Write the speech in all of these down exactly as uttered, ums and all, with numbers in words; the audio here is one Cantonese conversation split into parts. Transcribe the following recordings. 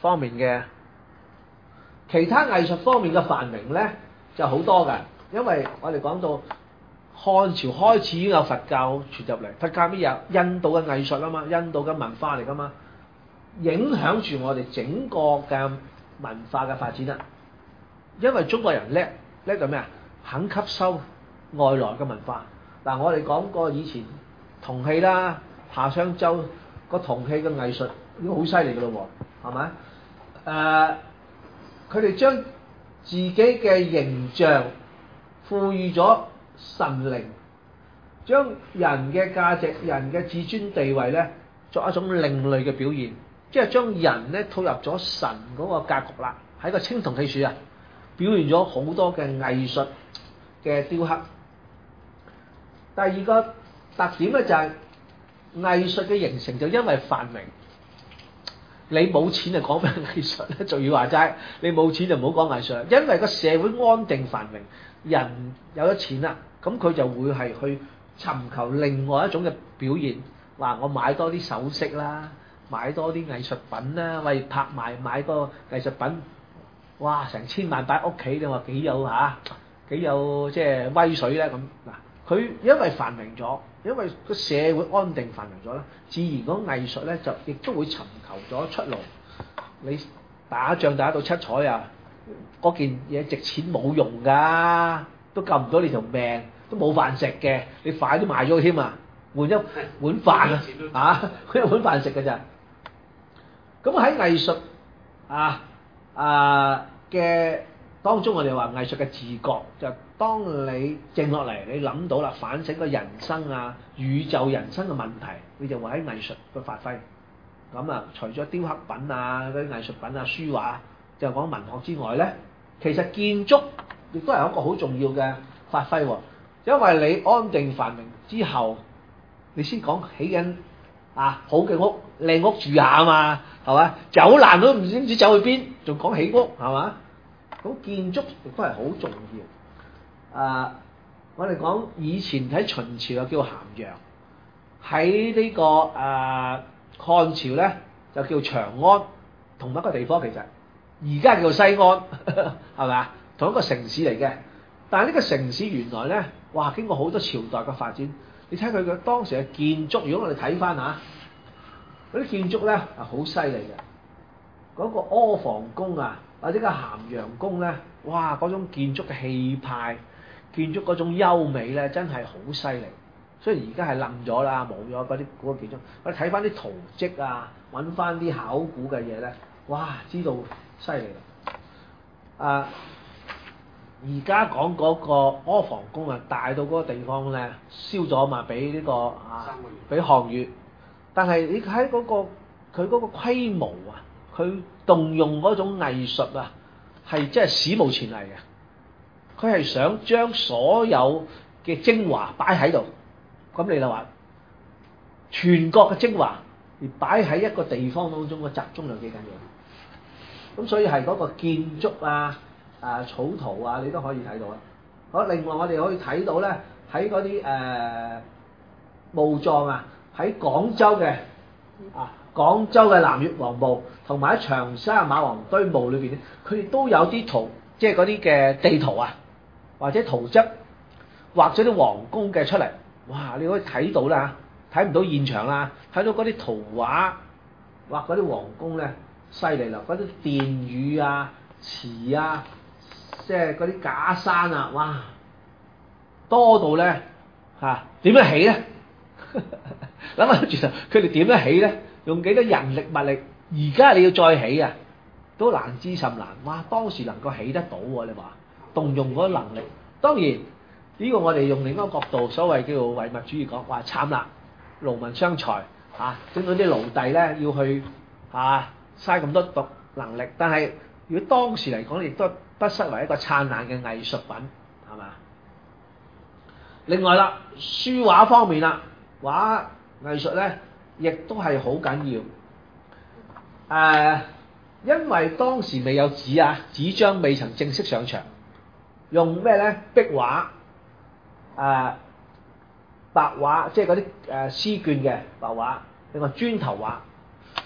方面嘅，其他藝術方面嘅繁榮咧就好多㗎，因為我哋講到漢朝開始已經有佛教傳入嚟，佛教咩嘢？印度嘅藝術啊嘛，印度嘅文化嚟㗎嘛，影響住我哋整個嘅文化嘅發展啦。因為中國人叻叻到咩啊？肯吸收外來嘅文化。嗱，我哋講過以前銅器啦，夏商周個銅器嘅藝術已經好犀利㗎咯喎，係咪？誒，佢哋將自己嘅形象賦予咗神靈，將人嘅價值、人嘅自尊地位咧作一種另類嘅表現，即係將人咧套入咗神嗰個格局啦。喺個青銅器樹啊，表現咗好多嘅藝術嘅雕刻。第二個特點咧就係藝術嘅形成就因為繁榮。你冇錢就講咩藝術咧？仲要話齋，你冇錢就唔好講藝術，因為個社會安定繁榮，人有咗錢啦，咁佢就會係去尋求另外一種嘅表現，話我買多啲首飾啦，買多啲藝術品啦，為拍賣買個藝術品，哇成千萬擺屋企，你話幾有嚇？幾有即係威水咧咁嗱。佢因為繁榮咗，因為個社會安定繁榮咗咧，自然嗰藝術咧就亦都會尋求咗出路。你打仗打到七彩啊，嗰件嘢值錢冇用㗎，都救唔到你條命，都冇飯食嘅，你快啲賣咗佢添啊，換一碗飯啊，嚇，換一碗飯食㗎咋。咁喺藝術啊啊嘅當中，我哋話藝術嘅自覺就當你靜落嚟，你諗到啦，反省個人生啊、宇宙人生嘅問題，你就會喺藝術嘅發揮。咁啊，除咗雕刻品啊、嗰啲藝術品啊、書畫，就講文學之外咧，其實建築亦都係一個好重要嘅發揮喎。因為你安定繁榮之後，你先講起緊啊好嘅屋、靚屋住下啊嘛，係嘛？走爛都唔知唔知走去邊，仲講起屋係嘛？咁建築亦都係好重要。啊！我哋講以前喺秦朝就叫咸陽，喺呢、這個誒、啊、漢朝咧就叫長安，同一個地方其實，而家叫西安，係咪啊？同一個城市嚟嘅。但係呢個城市原來咧，哇！經過好多朝代嘅發展，你睇佢嘅當時嘅建築，如果我哋睇翻嚇，嗰啲建築咧係好犀利嘅。嗰、那個阿房宮啊，或者個咸陽宮咧，哇！嗰種建築嘅氣派。建築嗰種優美咧，真係好犀利。雖然而家係冧咗啦，冇咗嗰啲古嘅建築。我哋睇翻啲圖蹟啊，揾翻啲考古嘅嘢咧，哇！知道犀利啦。啊，而家講嗰個阿房宮啊，大到嗰個地方咧，燒咗嘛，俾呢個啊，俾項羽。但係你睇嗰個佢嗰個規模啊，佢動用嗰種藝術啊，係真係史無前例嘅。佢係想將所有嘅精華擺喺度，咁你就話全國嘅精華而擺喺一個地方當中嘅集中量幾緊要？咁所以係嗰個建築啊、啊草圖啊，你都可以睇到啦。好，另外我哋可以睇到咧，喺嗰啲誒墓葬啊，喺廣州嘅啊廣州嘅南越王墓，同埋喺長沙馬王堆墓裏邊咧，佢哋都有啲圖，即係嗰啲嘅地圖啊。或者圖則畫咗啲皇宮嘅出嚟，哇！你可以睇到啦，睇唔到現場啦，睇到嗰啲圖畫畫嗰啲皇宮咧，犀利啦！嗰啲殿宇啊、池啊，即係嗰啲假山啊，哇！多到咧嚇點樣起咧？諗下住頭，佢哋點樣起咧？用幾多人力物力？而家你要再起啊，都難之甚難。哇！當時能夠起得到喎，你話？動用嗰個能力，當然呢、這個我哋用另一個角度，所謂叫做唯物主義講，話慘啦，勞民傷財嚇，整到啲奴隸咧要去嚇嘥咁多讀能力，但係如果當時嚟講，亦都不失為一個燦爛嘅藝術品，係嘛？另外啦，書畫方面啦，畫藝術咧，亦都係好緊要。誒、呃，因為當時未有紙啊，紙張未曾正式上場。用咩咧？壁畫、誒、呃、白畫，即係嗰啲誒絲絹嘅白畫，另外磚頭畫。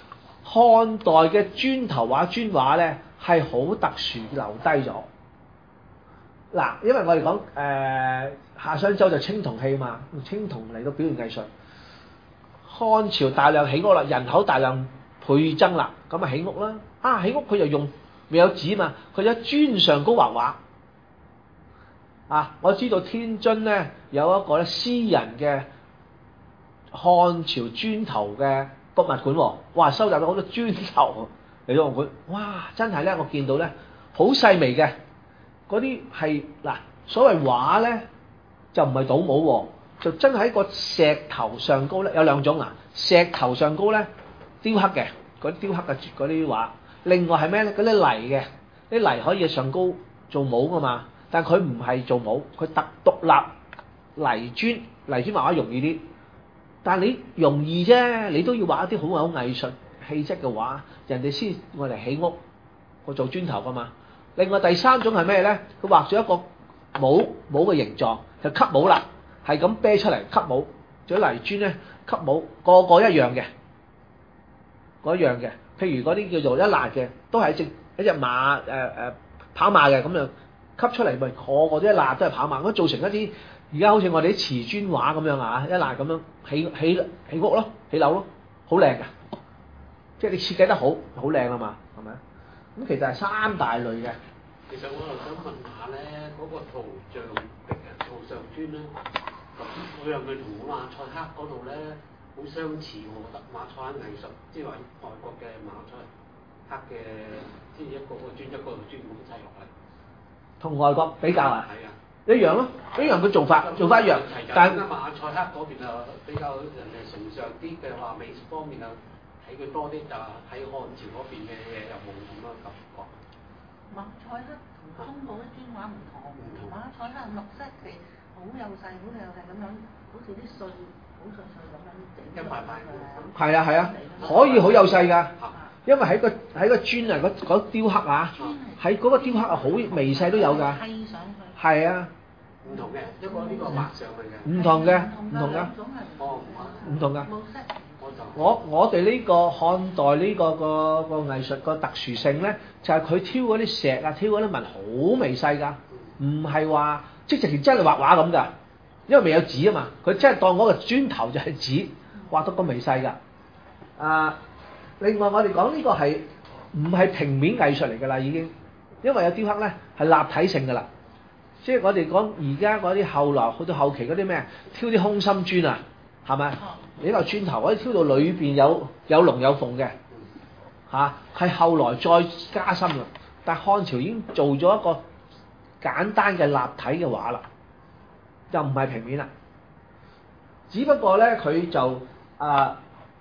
漢代嘅磚頭畫、磚畫咧係好特殊，留低咗。嗱，因為我哋講誒夏商周就青銅器嘛，用青銅嚟到表現藝術。漢朝大量起屋啦，人口大量倍增啦，咁啊起屋啦。啊起屋佢就用未有紙嘛，佢喺磚上高畫畫。啊，我知道天津咧有一個咧私人嘅漢朝磚頭嘅博物館喎，哇！收集咗好多磚頭嚟到博物館，哇！真係咧，我見到咧好細微嘅嗰啲係嗱，所謂畫咧就唔係倒模喎，就真係喺個石頭上高咧有兩種啊，石頭上高咧雕刻嘅嗰啲雕刻嘅嗰啲畫，另外係咩咧？嗰啲泥嘅，啲泥可以上高做模噶嘛，但佢唔係做模，佢特獨立泥磚，泥磚畫畫容易啲。但係你容易啫，你都要畫一啲好有藝術氣質嘅畫，人哋先我嚟起屋，我做磚頭噶嘛。另外第三種係咩咧？佢畫咗一個帽帽嘅形狀，就吸帽啦，係咁啤出嚟吸帽，做泥磚咧吸帽，個個一樣嘅，嗰樣嘅。譬如嗰啲叫做一辣嘅，都係一隻一隻馬誒誒、呃、跑馬嘅咁樣吸出嚟，咪個個都一辣都係跑馬，咁造成一啲。而家好似我哋啲瓷磚畫咁樣啊，一欄咁樣起起起屋咯，起樓咯，好靚㗎，即係你設計得好，好靚啊嘛，係咪？咁其實係三大類嘅。 其實我又想問下咧，嗰、那個圖像壁啊，圖上磚咧，咁嗰樣佢同馬賽克嗰度咧好相似喎，我覺得馬賽克藝術，即係話外國嘅馬賽克嘅，即係一個個磚一個個磚咁砌落嚟。 同外國比較啊？ 係啊。一樣咯，一樣嘅做法，做法一樣。但係馬賽克嗰邊啊，比較人哋崇尚啲嘅話，美術方面啊，睇佢多啲，就喺漢朝嗰邊嘅嘢又冇咁嘅感覺。 馬賽克同中國啲磚畫唔同，馬賽克綠色嘅，好幼細，好幼細咁樣，好似啲碎，好碎碎咁樣整。一塊塊嘅。係啊係啊，可以好幼細㗎。因為喺個喺個磚啊，嗰嗰雕刻啊，喺嗰個雕刻啊，好微細都有㗎。 砌上去。 係啊。 唔同嘅，一個呢個畫上去嘅。 唔同嘅，唔同㗎。 哦， 唔同㗎。 冇色。 我我哋呢個漢代呢個個個藝術個特殊性咧，就係佢挑嗰啲石啊，挑嗰啲紋好微細㗎，唔係話即係直情真係畫畫咁㗎，因為未有紙啊嘛，佢真係當嗰個磚頭就係紙，畫到咁微細㗎。啊！另外我哋講呢個係唔係平面藝術嚟㗎啦已經，因為有雕刻咧係立體性㗎啦，即係我哋講而家嗰啲後來去到後期嗰啲咩挑啲空心磚啊，係咪？呢嚿磚頭可以挑到裏邊有有龍有鳳嘅，嚇係後來再加深啦。但係漢朝已經做咗一個簡單嘅立體嘅畫啦，就唔係平面啦。只不過咧佢就啊。呃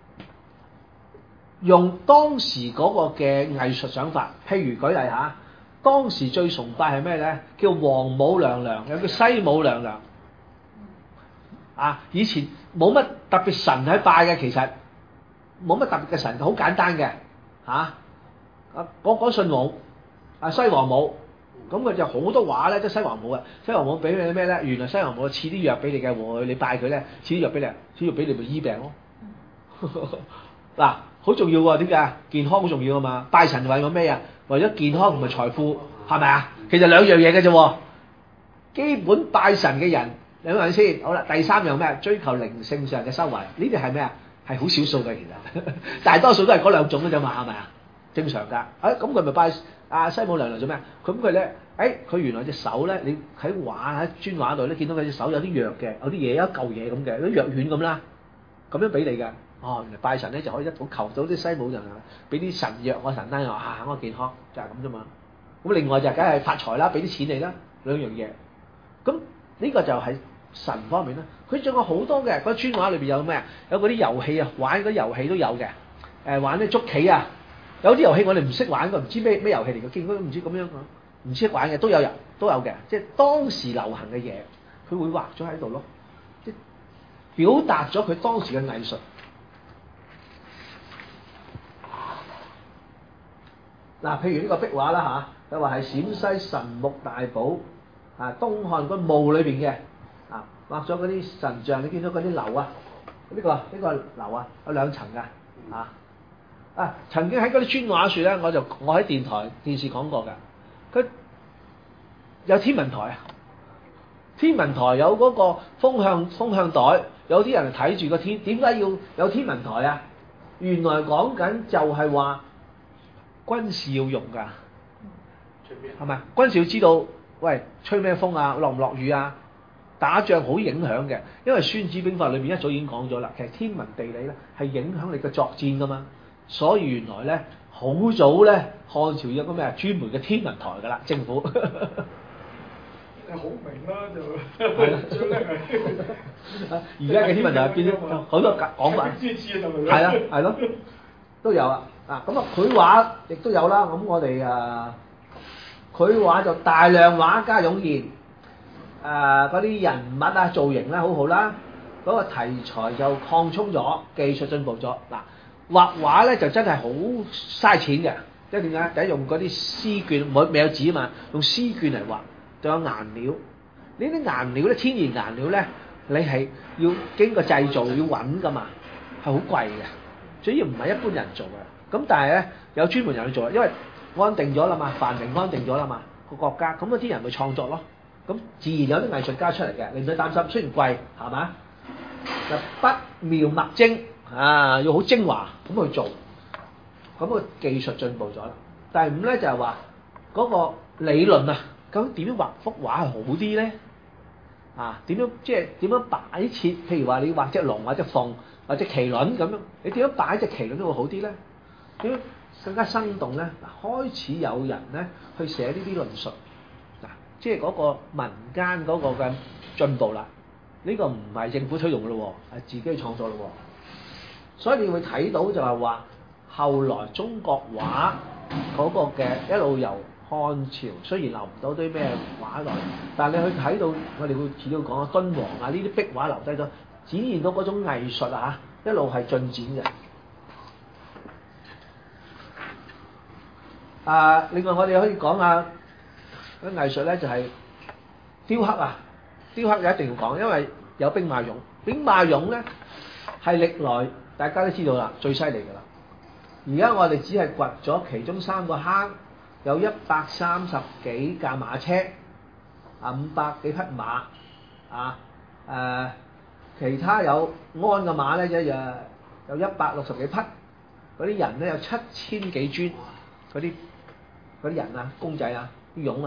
用當時嗰個嘅藝術想法，譬如舉例嚇，當時最崇拜係咩咧？叫王母娘娘，有叫西母娘娘。啊，以前冇乜特別神喺拜嘅，其實冇乜特別嘅神，好簡單嘅嚇。啊，我講信王啊，西王母，咁佢就好多畫咧，都西王母嘅。西王母俾你咩咧？原來西王母賜啲藥俾你嘅喎，你拜佢咧，賜啲藥俾你，賜藥俾你咪醫病咯。嗱。好重要喎，點解？健康好重要啊嘛！拜神為咗咩啊？為咗健康同埋財富，係咪啊？其實兩樣嘢嘅啫。基本拜神嘅人兩樣先。好啦，第三樣咩？追求靈性上嘅修為，呢啲係咩啊？係好少數嘅，其實大多數都係嗰兩種嘅啫嘛，係咪啊？正常㗎。啊，咁佢咪拜阿西母娘娘做咩？咁佢咧，誒，佢原來隻手咧，你喺畫喺磚畫度咧，見到佢隻手有啲藥嘅，有啲嘢，有一嚿嘢咁嘅，有啲藥丸咁啦，咁樣俾你㗎。哦，原來拜神咧就可以一早求到啲西母娘娘，俾啲神藥我神丹，我啊我健康就係咁啫嘛。咁另外就梗係發財啦，俾啲錢你啦，兩樣嘢。咁呢個就係神方面啦。佢仲有好多嘅，嗰磚畫裏邊有咩啊？有嗰啲遊戲啊，玩嗰啲遊戲都有嘅。誒，玩啲捉棋啊，有啲遊戲我哋唔識玩嘅，唔知咩咩遊戲嚟嘅，見佢唔知咁樣唔識玩嘅都有人都有嘅，即係當時流行嘅嘢，佢會畫咗喺度咯，即係表達咗佢當時嘅藝術。嗱，譬如呢個壁畫啦嚇，佢話係陝西神木大寶啊，東漢個墓裏邊嘅啊，畫咗嗰啲神像，你見到嗰啲樓啊，呢、呢個呢、呢個樓啊有兩層㗎啊， 啊，曾經喺嗰啲磚畫樹咧，我就我喺電台電視講過㗎。佢有天文台啊，天文台有嗰個風向風向袋，有啲人睇住個天，點解要有天文台啊？原來講緊就係話軍事要用㗎，係咪？軍事要知道，喂，吹咩風啊，落唔落雨啊？打仗好影響嘅，因為《孫子兵法》裏面一早已經講咗啦，其實天文地理咧係影響你嘅作戰㗎嘛。所以原來咧好早咧漢朝有個咩啊專門嘅天文台㗎啦，政府。 好明啦就係啦，最叻係。 而家嘅天文台變咗好多講法。係啦，係咯，都有啊。啊，咁啊，繪畫亦都有啦。咁我哋啊，繪畫就大量畫家湧現。誒嗰啲人物啊造型咧好好啦，嗰、那個題材就擴充咗，技術進步咗。嗱，畫畫咧就真係好嘥錢嘅，即係點解？第一用嗰啲絲絹，冇未有紙啊嘛，用絲絹嚟畫，仲有顏料。呢啲顏料咧，天然顏料咧，你係要經過製造要揾噶嘛，係好貴嘅，所以唔係一般人做嘅。咁但係咧有專門人去做，因為安定咗啦嘛，繁榮安定咗啦嘛個國家，咁嗰啲人咪創作咯。咁自然有啲藝術家出嚟嘅，你唔使擔心。雖然貴，係嘛？就筆描墨精啊，要好精華咁去做，咁個技術進步咗啦。第五咧就係話嗰個理論啊，究竟點樣畫幅畫係好啲咧？啊，點樣即係點樣擺設？譬如話你畫隻龍或者鳳或者麒麟咁樣，你點樣擺隻麒麟都會好啲咧？點樣更加生動咧？嗱，開始有人咧去寫呢啲論述。即係嗰個民間嗰個嘅進步啦，呢個唔係政府推動嘅咯，係自己創作咯。所以你會睇到就係話，後來中國畫嗰個嘅一路由漢朝，雖然留唔到啲咩畫來，但係你去睇到我哋會遲啲講啊，敦煌啊呢啲壁畫留低咗，展現到嗰種藝術啊，一路係進展嘅。啊，另外我哋可以講下。嗰藝術咧就係雕刻啊，雕刻就一定要講，因為有兵馬俑。兵馬俑咧係歷來大家都知道啦，最犀利㗎啦。而家我哋只係掘咗其中三個坑，有一百三十幾架馬車，啊五百幾匹馬，啊誒、呃、其他有鞍嘅馬咧一日有一百六十幾匹，嗰啲人咧有七千幾尊，嗰啲嗰啲人啊公仔啊啲俑啊。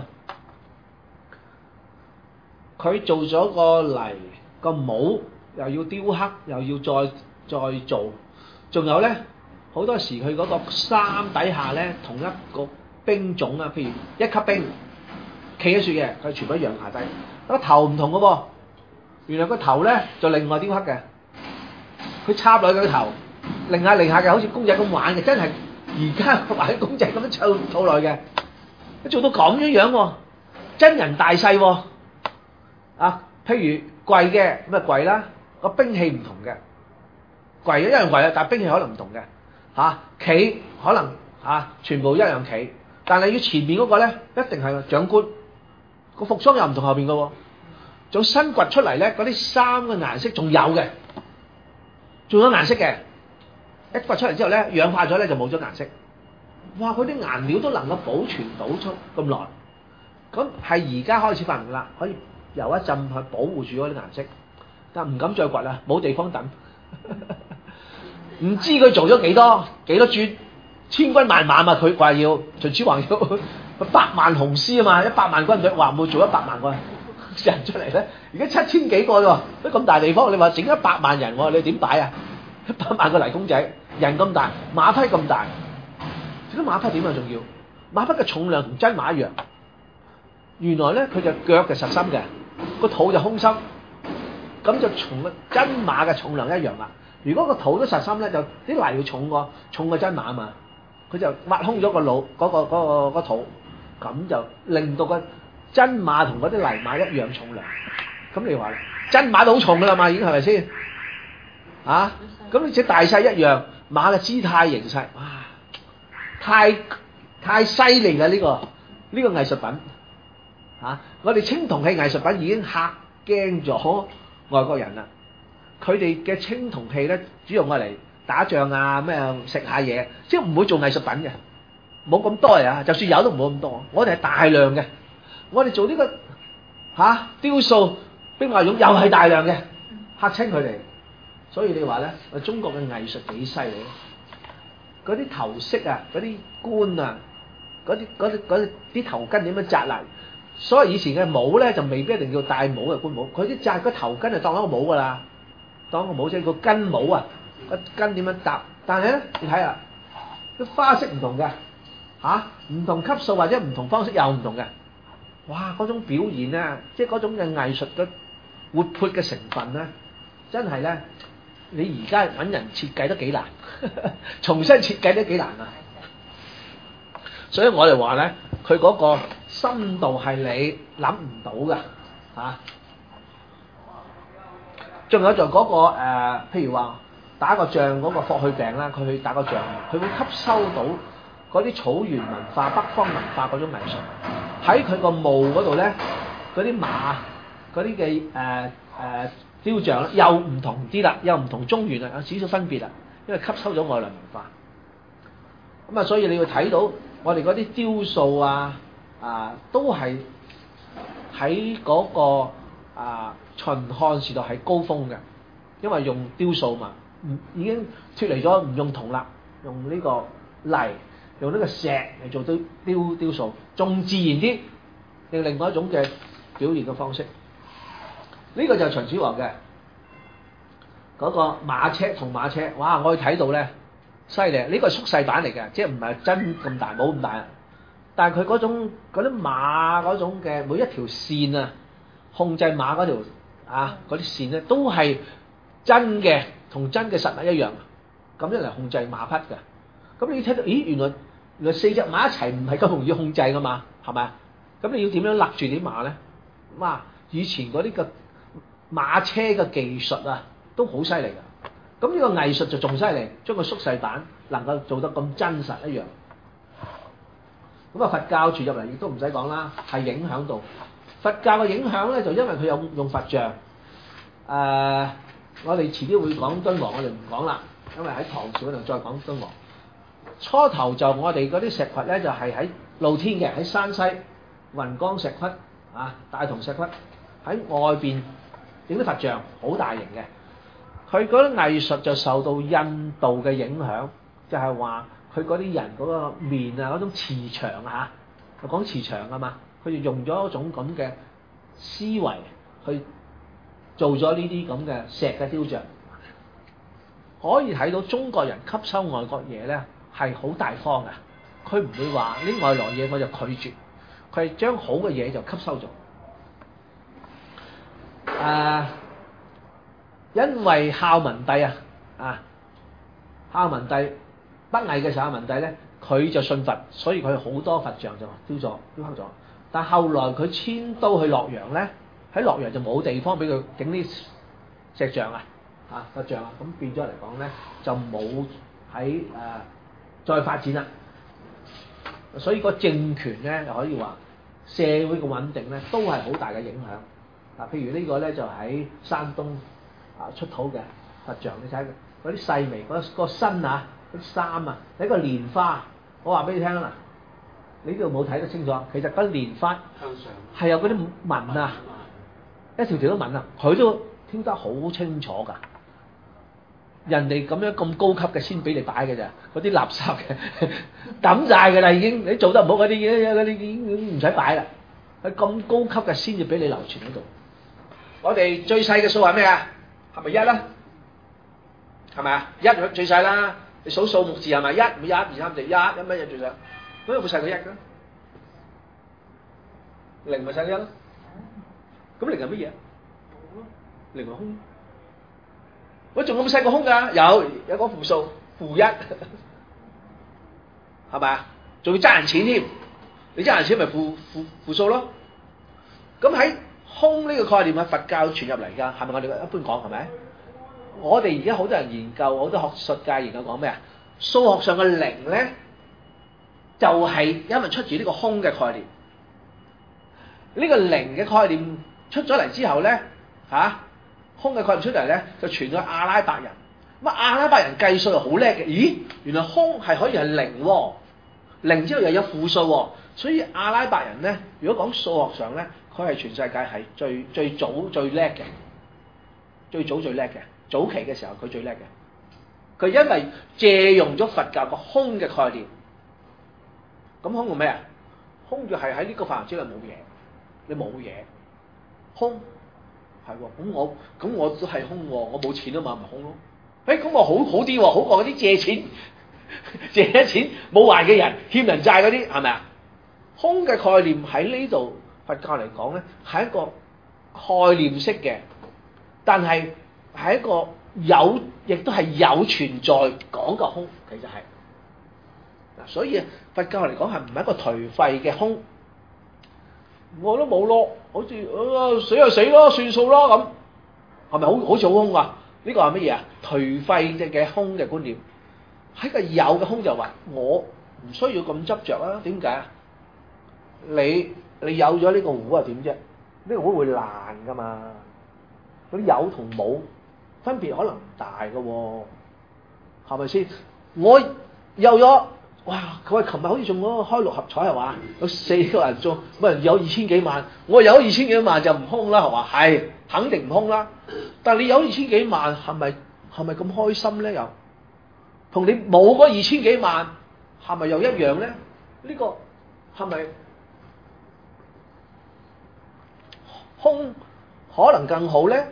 佢做咗個泥個帽，又要雕刻，又要再再做，仲有咧好多時佢嗰個衫底下咧，同一個兵種啊，譬如一級兵企喺樹嘅，佢全部一樣下低，個頭唔同嘅噃，原來個頭咧就另外雕刻嘅，佢插落去個頭，擰下擰下嘅，好似公仔咁玩嘅，真係而家玩啲公仔咁樣湊湊落去嘅，佢做到咁樣樣喎，真人大細喎。啊，譬如跪嘅咁啊跪啦，個兵器唔同嘅，跪一樣跪啊，但係兵器可能唔同嘅，嚇企可能嚇全部一樣企，但係要前面嗰個咧一定係長官，個服裝又唔同後邊嘅喎，仲新掘出嚟咧嗰啲衫嘅顏色仲有嘅，仲有顏色嘅，一掘出嚟之後咧氧化咗咧就冇咗顏色，哇！嗰啲顏料都能夠保存到出咁耐，咁係而家開始發明啦，可以。由一陣去保護住嗰啲顏色，但唔敢再掘啦，冇地方等。唔知佢做咗幾多幾多磚，千軍萬馬嘛，佢話要秦始皇要百萬雄師啊嘛，一百萬軍隊，話冇做一百萬個人出嚟咧。而家七千幾個喎，都咁大地方，你話整一百萬人，你點擺啊？一百萬個泥公仔，人咁大，馬匹咁大，啲馬匹點啊？仲要馬匹嘅重量同真馬一樣。原來咧佢就腳就實心嘅。個肚就空心，咁就同個真馬嘅重量一樣啦。如果個肚都實心咧，就啲泥要重過重過真馬啊嘛。佢就挖空咗個腦嗰個嗰個嗰個肚，咁就令到個真馬同嗰啲泥馬一樣重量。咁你話真馬都好重噶啦嘛，已經係咪先？啊，咁你隻大細一樣，馬嘅姿態形勢，哇，太太犀利啦！呢個呢個藝術品。啊！我哋青銅器藝術品已經嚇驚咗外國人啦。佢哋嘅青銅器咧，主要用嚟打仗啊咩食下嘢，即係唔會做藝術品嘅，冇咁多啊！就算有都唔冇咁多，我哋係大量嘅。我哋做呢、這個嚇、啊、雕塑、兵馬俑又係大量嘅，嚇親佢哋。所以你話咧，我中國嘅藝術幾犀利咧？嗰啲頭飾啊，嗰啲冠啊，嗰啲嗰啲嗰啲啲頭巾點樣紮嚟？所以以前嘅帽咧就未必一定要戴帽嘅官帽，佢啲紮個頭巾就當一個帽㗎啦，當一個帽即係個巾帽啊，個巾點樣搭？但係咧，你睇下，啲花式唔同嘅嚇，唔同級數或者唔同方式又唔同嘅。哇！嗰種表現咧，即係嗰種嘅藝術嘅活潑嘅成分咧，真係咧，你而家揾人設計都幾難，重新設計都幾難啊！所以我哋話咧，佢嗰個深度係你諗唔到㗎嚇。仲有就嗰個誒，譬如話打個仗嗰個霍去病啦，佢去打個仗，佢會吸收到嗰啲草原文化、北方文化嗰種藝術，喺佢個墓嗰度咧，嗰啲馬嗰啲嘅誒誒雕像咧，又唔同啲啦，又唔同中原啊，有少少分別啦，因為吸收咗外來文化。咁啊，所以你要睇到我哋嗰啲雕塑啊啊，都係喺嗰個啊秦漢時代係高峰嘅，因為用雕塑嘛，唔已經脫離咗唔用銅啦，用呢個泥。用呢個石嚟做雕雕雕塑，仲自然啲，用另外一種嘅表現嘅方式。呢、這個就係秦始皇嘅嗰個馬車同馬車，哇！我去睇到咧，犀利！呢、這個係縮細版嚟嘅，即係唔係真咁大，冇咁大。但係佢嗰種嗰啲馬嗰種嘅每一條線啊，控制馬嗰條啊嗰啲線咧，都係真嘅，同真嘅實物一樣，咁樣嚟控制馬匹嘅。咁你睇到，咦？原來原來四隻馬一齊唔係咁容易控制噶嘛，係咪啊？咁你要點樣勒住啲馬咧？哇！以前嗰啲嘅馬車嘅技術啊，都好犀利噶。咁呢個藝術就仲犀利，將個縮細版能夠做得咁真實一樣。咁啊，佛教傳入嚟亦都唔使講啦，係影響到佛教嘅影響咧，就因為佢有用佛像。誒、呃，我哋遲啲會講敦煌，我哋唔講啦，因為喺唐朝嗰度再講敦煌。初頭就我哋嗰啲石窟咧，就係喺露天嘅，喺山西雲岡石窟啊，大同石窟喺外邊整啲佛像，好大型嘅。佢嗰啲藝術就受到印度嘅影響，就係話佢嗰啲人嗰個面啊，嗰種磁場啊嚇，講磁場啊嘛，佢就用咗一種咁嘅思維去做咗呢啲咁嘅石嘅雕像，可以睇到中國人吸收外國嘢咧。係好大方嘅，佢唔會話呢外來嘢我就拒絕，佢係將好嘅嘢就吸收咗。誒、呃，因為孝文帝啊，啊，孝文帝北魏嘅時候，孝文帝咧佢就信佛，所以佢好多佛像就雕咗、雕刻咗。但後來佢遷都去洛陽咧，喺洛陽就冇地方俾佢整啲石像啊，啊佛像啊，咁變咗嚟講咧就冇喺誒。呃再發展啦，所以個政權咧又可以話社會嘅穩定咧都係好大嘅影響。嗱，譬如呢個咧就喺山東啊出土嘅佛像，你睇嗰啲細微嗰、嗰個身啊、嗰啲衫啊，睇個蓮花，我話俾你聽啦，你呢度冇睇得清楚，其實嗰蓮花係有嗰啲紋啊，一條條都紋啊，佢都挑得好清楚㗎。人哋咁樣咁高級嘅先俾你擺嘅咋，嗰啲垃圾嘅抌晒㗎啦已經，你做得唔好嗰啲嘢，嗰啲已經唔使擺啦。佢咁高級嘅先至俾你流傳喺度。我哋最細嘅數係咩啊？係咪一啦？係咪啊？一最細啦。你數數目字係咪一？一、二、三、四，一，有乜嘢最細？咁有冇細過一㗎？零咪細過一咯。咁零係乜嘢？零係空。我仲有冇細個空㗎？有，有個負數，負一，係咪啊？仲要爭人錢添，你爭人錢咪負負負數咯。咁喺空呢個概念係佛教傳入嚟㗎，係咪我哋一般講係咪？我哋而家好多人研究，好多學術界研究講咩啊？數學上嘅零咧，就係因為出自呢個空嘅概念。呢個零嘅概念出咗嚟之後咧，嚇、啊。空嘅概念出嚟咧，就傳咗阿拉伯人。 乜阿拉伯人計數又好叻嘅，咦？原來空係可以係零喎，零之後又有負數喎，所以阿拉伯人咧，如果講數學上咧，佢係全世界係最最早最叻嘅，最早最叻嘅，早期嘅時候佢最叻嘅。佢因為借用咗佛教個空嘅概念，咁空係咩啊？空就係喺呢個範圍之內冇嘢，你冇嘢，空係喎。咁我咁我都係空喎，我冇錢啊嘛，咪空咯。誒咁我好好啲喎，好過嗰啲借錢借咗錢冇還嘅人，欠人債嗰啲係咪啊？空嘅概念喺呢度佛教嚟講咧，係一個概念式嘅，但係係一個有，亦都係有存在講個空，其實係嗱，所以佛教嚟講係唔係一個頹廢嘅空，我都冇咯，好似啊死就死咯，算數咯咁，係咪好好似好空啊？呢個係乜嘢啊？頹廢嘅嘅空嘅觀念，喺個有嘅空就話我唔需要咁執着啊？點解啊？你你有咗呢個壺啊點啫？呢個壺會爛噶嘛？嗰啲有同冇分別可能唔大噶喎，係咪先？我有咗，哇！佢話琴日好似中咗開六合彩係嘛？有四個人中，乜人有二千幾萬？我有二千幾萬就唔空啦，係嘛？係肯定唔空啦。但係你有二千幾萬係咪係咪咁開心咧？又同你冇嗰二千幾萬係咪又一樣咧？呢個係咪空可能更好咧？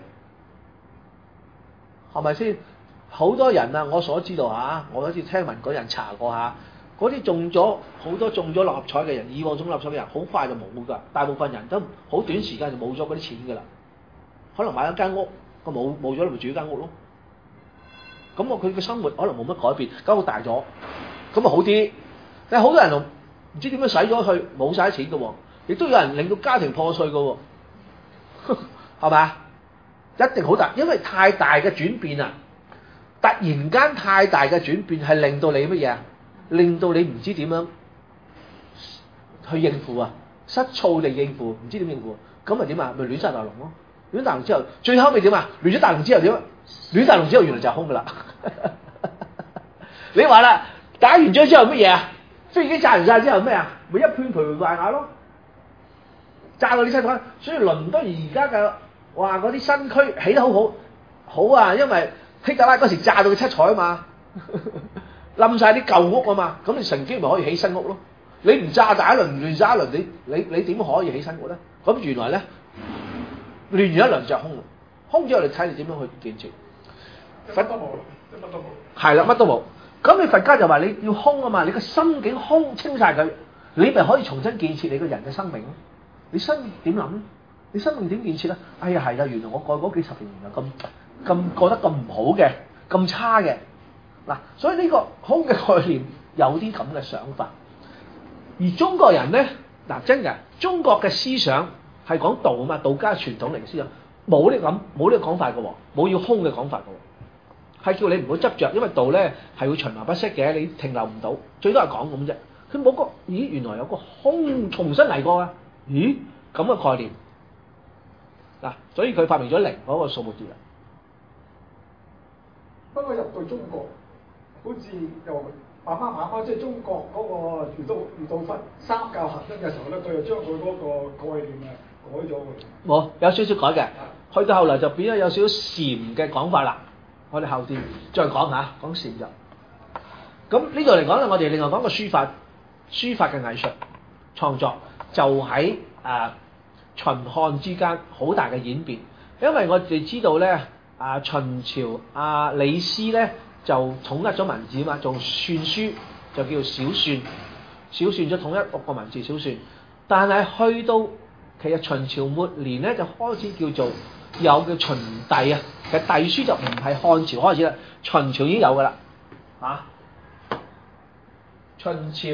係咪先？好多人啊，我所知道嚇，我好似聽聞嗰人查過嚇，嗰啲中咗好多中咗六合彩嘅人，以往中六合彩嘅人，好快就冇㗎，大部分人都好短時間就冇咗嗰啲錢㗎啦。可能買咗間屋，個冇冇咗咪住間屋咯。咁我佢嘅生活可能冇乜改變，間屋大咗，咁咪好啲。但係好多人唔知點樣使咗去，冇晒錢㗎喎，亦都有人令到家庭破碎㗎喎，係咪啊？一定好大，因為太大嘅轉變啊！突然間太大嘅轉變係令到你乜嘢啊？令到你唔知點樣去應付啊！失措地應付，唔知點應付，咁咪點啊？咪亂晒大龍咯！亂大龍之後，最後尾點啊？亂咗大龍之後點啊？亂大龍之後原來就係空噶啦！你話啦，打完仗之後乜嘢啊？飛機炸完晒之後咩啊？咪一片培培壞牙咯！炸到你七彩，所以倫敦而家嘅話嗰啲新區起得好好，好啊！因為希特拉嗰時炸到佢七彩啊嘛，冧晒啲舊屋啊嘛，咁你乘機咪可以起新屋咯？你唔炸大一輪，亂炸一輪，你你你點可以起新屋咧？咁原來咧亂完一輪就空，空之後你睇你點樣去建設？ 乜都冇，乜都冇。 係啦，乜都冇。咁你佛家就話你要空啊嘛，你個心境空清晒佢，你咪可以重新建設你個人嘅生命咯。你生命點諗咧？你生命點建設咧？哎呀係啦，原來我過嗰幾十年原來咁咁過得咁唔好嘅，咁差嘅嗱，所以呢個空嘅概念有啲咁嘅想法。而中國人咧嗱真嘅，中國嘅思想係講道啊嘛，道家傳統嚟嘅思想，冇呢咁冇呢個講法嘅喎，冇要空嘅講法嘅喎，係叫你唔好執着，因為道咧係會循環不息嘅，你停留唔到，最多係講咁啫。佢冇個咦原來有個空重新嚟過啊？咦咁嘅概念嗱，所以佢發明咗零嗰個數目字啦。 不過入到中國，好似又慢慢慢慢，即係中國嗰個遇到遇到佛三教合一嘅時候咧，佢又將佢嗰個概念啊改咗嘅。 冇有少少改嘅，去到後來就變咗有少少禪嘅講法啦。我哋後邊再講下講禪就。咁呢度嚟講咧，我哋另外講個書法，書法嘅藝術創作就喺誒、呃、秦漢之間好大嘅演變，因為我哋知道咧。啊，秦朝啊，李斯咧就統一咗文字啊嘛，做篆書就叫小篆，小篆就統一六個文字小篆。但係去到其實秦朝末年咧，就開始叫做有叫秦隸啊，其實隸書就唔係漢朝開始啦，秦朝已經有㗎啦，啊，秦朝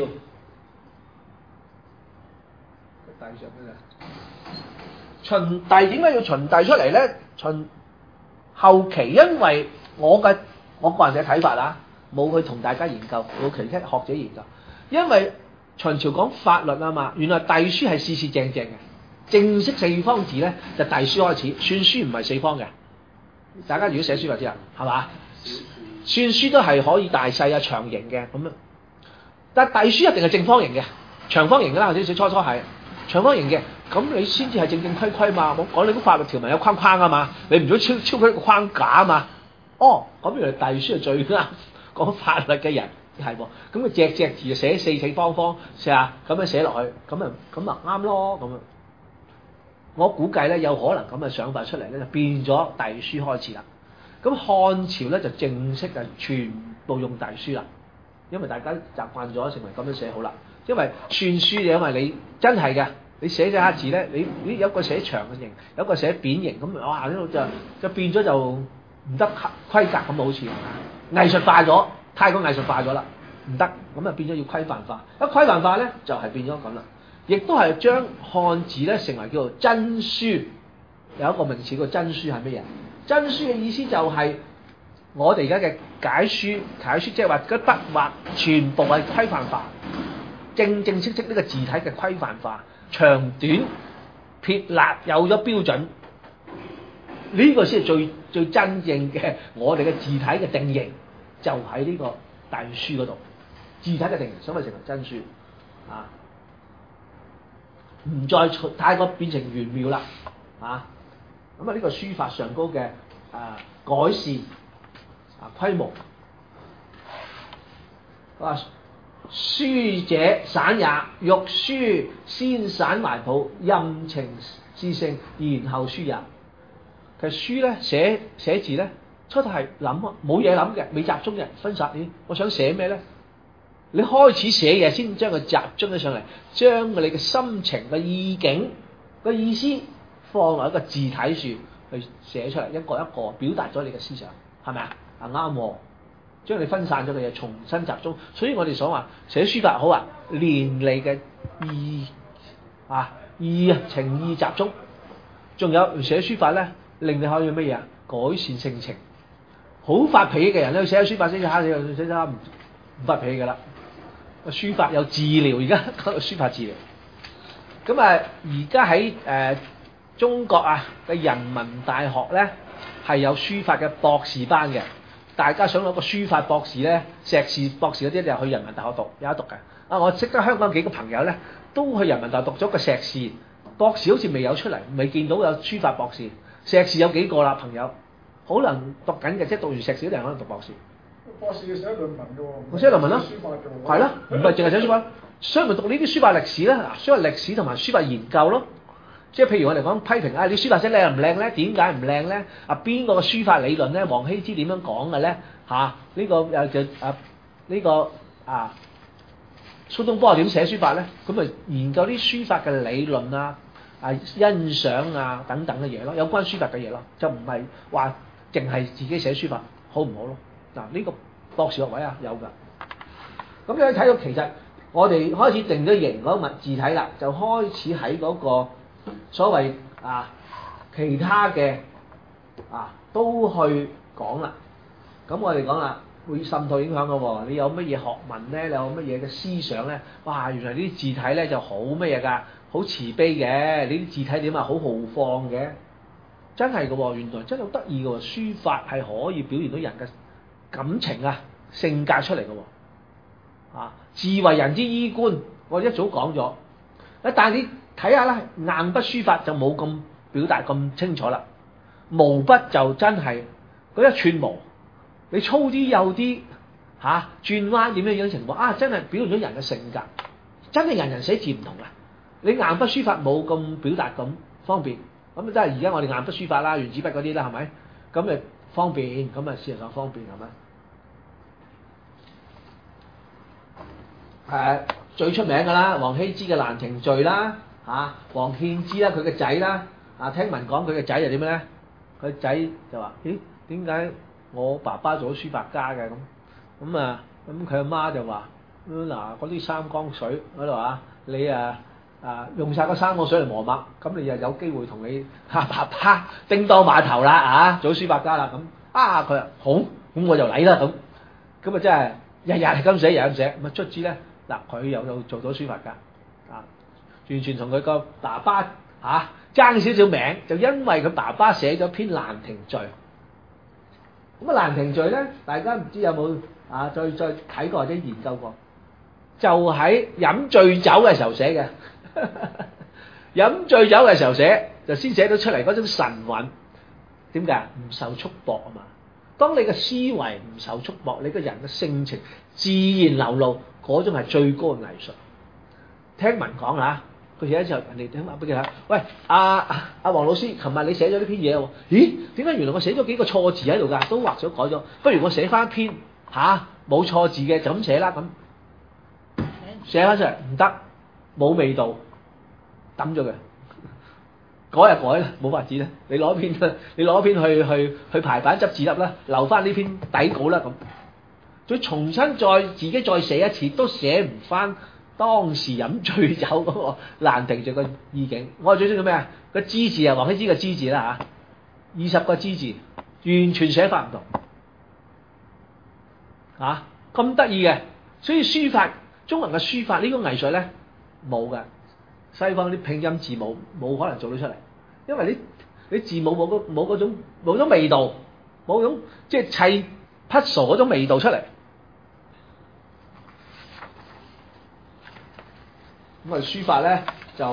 隸上咩啊？秦隸點解要秦隸出嚟咧？秦後期因為我嘅我個人嘅睇法啦，冇去同大家研究，冇其他學者研究。因為秦朝講法律啊嘛，原來隸書係四四正正嘅，正式四方字咧就隸書開始，篆書唔係四方嘅。大家如果寫書就知啦，係嘛？ 小篆篆書都係可以大細啊、長形嘅咁樣，但係隸書一定係正方形嘅，長方形㗎啦，或者小初初係長方形嘅，咁你先至係正正規規嘛。我講你啲法律條文有框框啊嘛，你唔想超超過一個框架啊嘛。哦，咁原來隸書係最啱講法律嘅人係喎，咁佢隻隻字就寫四四方方，成啊咁樣寫落去，咁啊咁啊啱咯咁啊。我估計咧有可能咁嘅想法出嚟咧，就變咗隸書開始啦。咁漢朝咧就正式係全部用隸書啦，因為大家習慣咗成為咁樣寫好啦。因為篆書嘅，因為你真係嘅，你寫隻黑字咧，你你有個寫長嘅形，有個寫扁形，咁哇呢度就就變咗就唔得規格咁，好似藝術化咗，太過藝術化咗啦，唔得，咁啊變咗要規範化。一規範化咧就係、是、變咗咁啦，亦都係將漢字咧成為叫做真書，有一個名詞叫真書係乜嘢？真書嘅意思就係我哋而家嘅解書，解書即係話嗰筆畫全部係規範化，正正式式呢個字體嘅規範化，長短撇捺有咗標準，呢、這個先係最最真正嘅我哋嘅字體嘅定型，就喺呢個隸書嗰度。字體嘅定型，所以成為真書啊，唔再太過變成玄妙啦啊！咁啊呢個書法上高嘅啊改善啊規模，啊書者散也，欲書先散懷抱，任情致性，然後書也。其實書咧寫寫字咧，初頭係諗啊，冇嘢諗嘅，未集中嘅，分散。咦，我想寫咩咧？你開始寫嘢先將佢集中咗上嚟，將你嘅心情嘅意境個意思放落一個字體處去寫出嚟，一個一個表達咗你嘅思想，係咪啊？啊啱喎，將你分散咗嘅嘢重新集中。所以我哋所話寫書法好啊，練你嘅意啊意啊情意集中。仲有寫書法咧，令你可以乜嘢啊？改善性情。好發脾氣嘅人咧，寫書法寫下寫寫下唔唔發脾氣㗎啦。書法有治療，而家講書法治療。咁啊，而家喺誒中國啊嘅人民大學咧係有書法嘅博士班嘅。大家想攞個書法博士咧、碩士博士嗰啲就去人民大學讀，有得讀嘅。啊，我識得香港幾個朋友咧，都去人民大學讀咗個碩士，博士好似未有出嚟，未見到有書法博士。碩士有幾個啦，朋友可能讀緊嘅，即係讀完碩士啲人可能讀博士。 博士要寫論文嘅喎， 我寫論文啦， 書法嘅喎， 係啦，唔係淨係寫書法，所以咪讀呢啲書法歷史啦，嗱，書法歷史同埋書法研究咯。即係譬如我哋講批評啊，你書法寫靚唔靚咧？點解唔靚咧？啊，邊個嘅書法理論咧？王羲之點樣講嘅咧？嚇、啊，呢、這個誒就啊呢、這個啊蘇東坡點寫書法咧？咁咪研究啲書法嘅理論啊、啊欣賞啊等等嘅嘢咯，有關書法嘅嘢咯，就唔係話淨係自己寫書法好唔好咯？嗱、啊，呢、這個博士學位啊有㗎。咁你睇到其實我哋開始定咗型嗰個字體啦，就開始喺嗰、那個。所謂啊，其他嘅啊都去講啦。咁我哋講啦，會滲透影響嘅喎。你有乜嘢學問咧？你有乜嘢嘅思想咧？哇！原來呢啲字體咧就好乜嘢㗎？好慈悲嘅。呢啲字體點啊？好豪放嘅。真係嘅喎，原來真係好得意嘅喎。書法係可以表現到人嘅感情啊、性格出嚟嘅喎。啊，字為人之衣冠，我一早講咗。但係你睇下啦，硬筆書法就冇咁表達咁清楚啦。毛筆就真係嗰一寸毛，你粗啲幼啲嚇、啊，轉彎點樣樣情況啊，真係表現咗人嘅性格。真係人人寫字唔同啦。你硬筆書法冇咁表達咁方便，咁即係而家我哋硬筆書法啦、原子筆嗰啲啦，係咪？咁咪方便，咁啊事實上方便係咪？誒、啊，最出名㗎啦，王羲之嘅蘭亭序啦。嚇，王獻之啦，佢嘅仔啦，啊聽聞講佢嘅仔係點咧？佢仔就話：咦，點解我爸爸做咗書法家嘅咁？咁啊，咁佢阿媽就話：嗱，嗰啲三江水嗰度啊，你啊啊用晒嗰三江水嚟磨墨，咁你又有機會同你嚇爸爸叮當碼頭啦啊，做書法家啦咁。啊，佢話好，咁我就嚟啦咁。咁啊真係日日係咁寫，日日咁寫，咁啊卒之咧嗱，佢又又做咗書法家啊。完全同佢個爸爸嚇爭少少名，就因為佢爸爸寫咗篇蘭亭序， 咁啊蘭亭序咧，大家唔知有冇啊再再睇過或者研究過？就喺飲醉酒嘅時候寫嘅，飲醉酒嘅時候寫就先寫到出嚟嗰種神韻。點解？唔受束縛啊嘛。當你嘅思維唔受束縛，你個人嘅性情自然流露，嗰種係最高嘅藝術。聽聞講嚇，佢寫一次人哋聽話俾佢睇，喂阿阿黃老師，琴日你寫咗呢篇嘢喎，咦？點解原來我寫咗幾個錯字喺度㗎？都畫咗改咗，不如我寫翻篇嚇冇錯字嘅就咁寫啦咁。寫翻出嚟唔得，冇味道，抌咗佢，改就改啦，冇法子啦。你攞篇，你攞篇去去去排版執字粒啦，留翻呢篇底稿啦咁。再重新再自己再寫一次，都寫唔翻當時飲醉酒嗰個蘭亭序嘅意境。我最中意咩啊？個之字啊，黃羲之嘅之字啦嚇，二十個之字，完全寫法唔同，嚇咁得意嘅。所以書法。中文嘅書法呢個藝術咧冇嘅，西方啲拼音字母冇可能做到出嚟，因為你你字母冇嗰冇嗰種冇種味道，冇種即係砌 puzzle 嗰種味道出嚟。咁啊書法咧就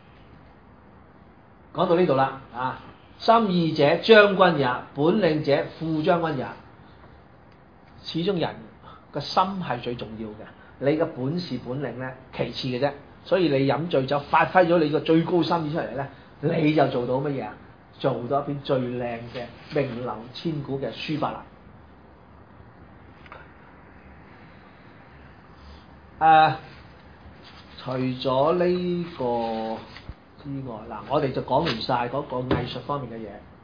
講到呢度啦啊！心意者將軍也，本領者副將軍也。始終人個心係最重要嘅。你嘅本事本領咧，其次嘅啫。所以你飲醉酒，發揮咗你個最高心意出嚟咧，你就做到乜嘢啊？做到一篇最靚嘅名流千古嘅書法啦。誒、啊，除咗呢個之外，嗱，我哋就講完晒嗰個藝術方面嘅嘢。